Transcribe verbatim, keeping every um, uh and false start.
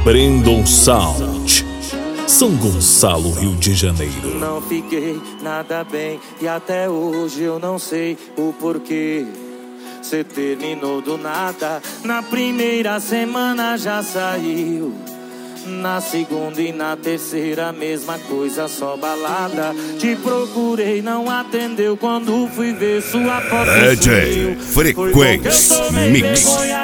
Brandon Sound, São Gonçalo, Rio de Janeiro. Não fiquei nada bem e até hoje eu não sei o porquê. Cê terminou do nada, na primeira semana já saiu. Na segunda e na terceira, mesma coisa, só balada. Te procurei, não atendeu. Quando fui ver sua foto D J Frequência Mix.